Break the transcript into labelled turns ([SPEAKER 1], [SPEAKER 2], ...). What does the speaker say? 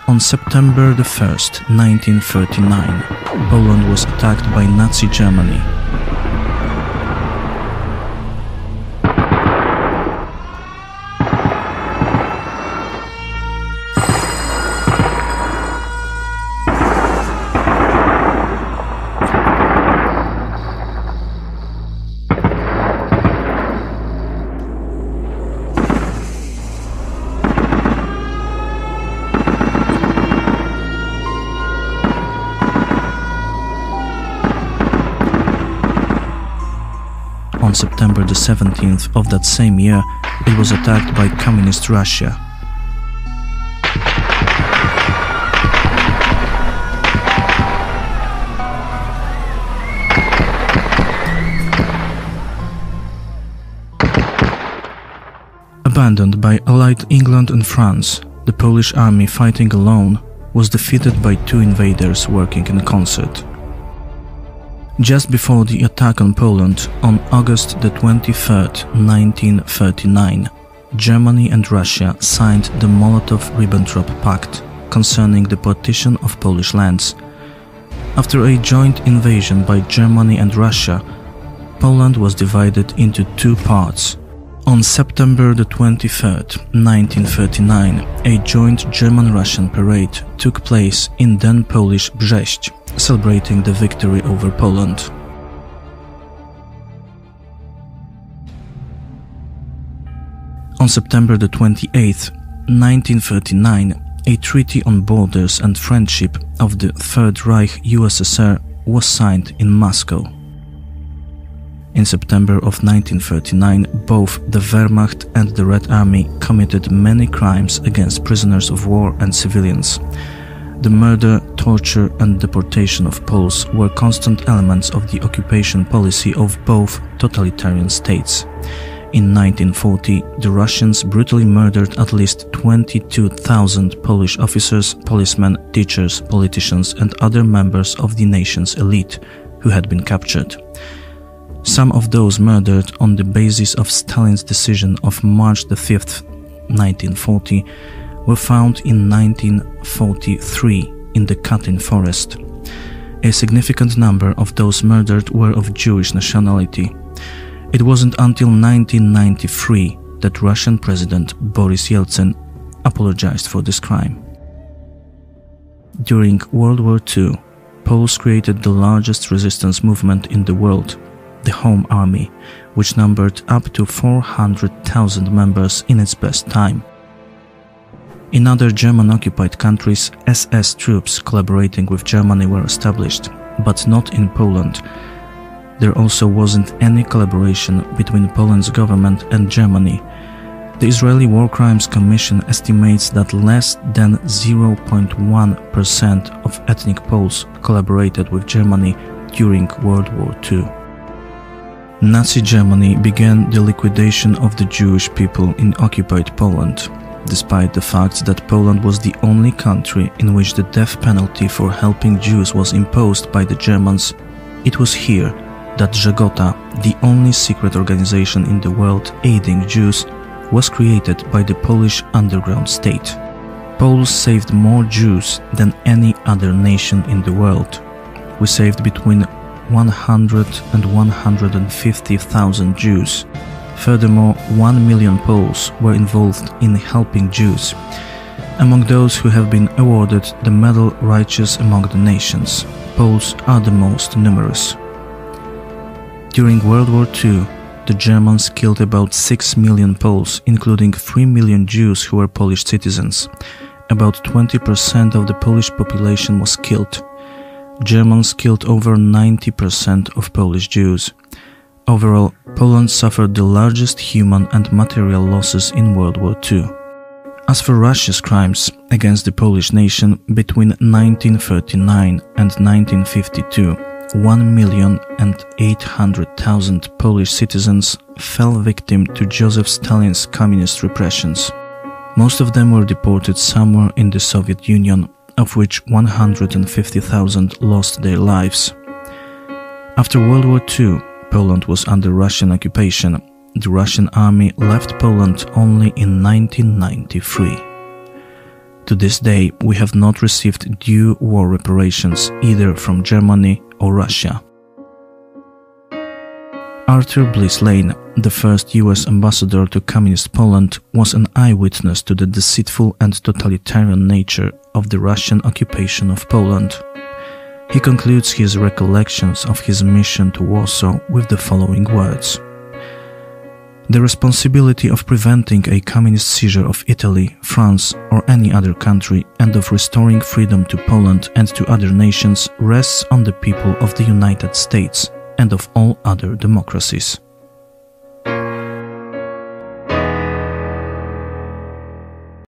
[SPEAKER 1] On September 1st, 1939, Poland was attacked by Nazi Germany. On September the 17th of that same year, it was attacked by Communist Russia. Abandoned by Allied England and France, the Polish army fighting alone was defeated by two invaders working in concert. Just before the attack on Poland, on August the 23rd, 1939, Germany and Russia signed the Molotov-Ribbentrop Pact concerning the partition of Polish lands. After a joint invasion by Germany and Russia, Poland was divided into two parts. On September the 23rd, 1939, a joint German-Russian parade took place in then Polish Brześć, celebrating the victory over Poland. On September the 28th, 1939, a treaty on borders and friendship of the Third Reich USSR was signed in Moscow. In September of 1939, both the Wehrmacht and the Red Army committed many crimes against prisoners of war and civilians. The murder, torture and deportation of Poles were constant elements of the occupation policy of both totalitarian states. In 1940, the Russians brutally murdered at least 22,000 Polish officers, policemen, teachers, politicians and other members of the nation's elite who had been captured. Some of those murdered on the basis of Stalin's decision of March 5th, 1940, were found in 1943 in the Katyn forest. A significant number of those murdered were of Jewish nationality. It wasn't until 1993 that Russian President Boris Yeltsin apologized for this crime. During World War II, Poles created the largest resistance movement in the world, the Home Army, which numbered up to 400,000 members in its best time. In other German-occupied countries, SS troops collaborating with Germany were established, but not in Poland. There also wasn't any collaboration between Poland's government and Germany. The Israeli War Crimes Commission estimates that less than 0.1% of ethnic Poles collaborated with Germany during World War II. Nazi Germany began the liquidation of the Jewish people in occupied Poland. Despite the fact that Poland was the only country in which the death penalty for helping Jews was imposed by the Germans, it was here that Żegota, the only secret organization in the world aiding Jews, was created by the Polish underground state. Poles saved more Jews than any other nation in the world. We saved between 100 and 150,000 Jews. Furthermore, 1 million Poles were involved in helping Jews. Among those who have been awarded the medal Righteous Among the Nations, Poles are the most numerous. During World War II, the Germans killed about 6 million Poles, including 3 million Jews who were Polish citizens. About 20% of the Polish population was killed. Germans killed over 90% of Polish Jews. Overall, Poland suffered the largest human and material losses in World War II. As for Russia's crimes against the Polish nation, between 1939 and 1952, 1,800,000 Polish citizens fell victim to Joseph Stalin's communist repressions. Most of them were deported somewhere in the Soviet Union, of which 150,000 lost their lives. After World War II, Poland was under Russian occupation. The Russian army left Poland only in 1993. To this day, we have not received due war reparations either from Germany or Russia. Arthur Bliss Lane, the first US ambassador to Communist Poland, was an eyewitness to the deceitful and totalitarian nature of the Russian occupation of Poland. He concludes his recollections of his mission to Warsaw with the following words. The responsibility of preventing a communist seizure of Italy, France, or any other country and of restoring freedom to Poland and to other nations rests on the people of the United States and of all other democracies.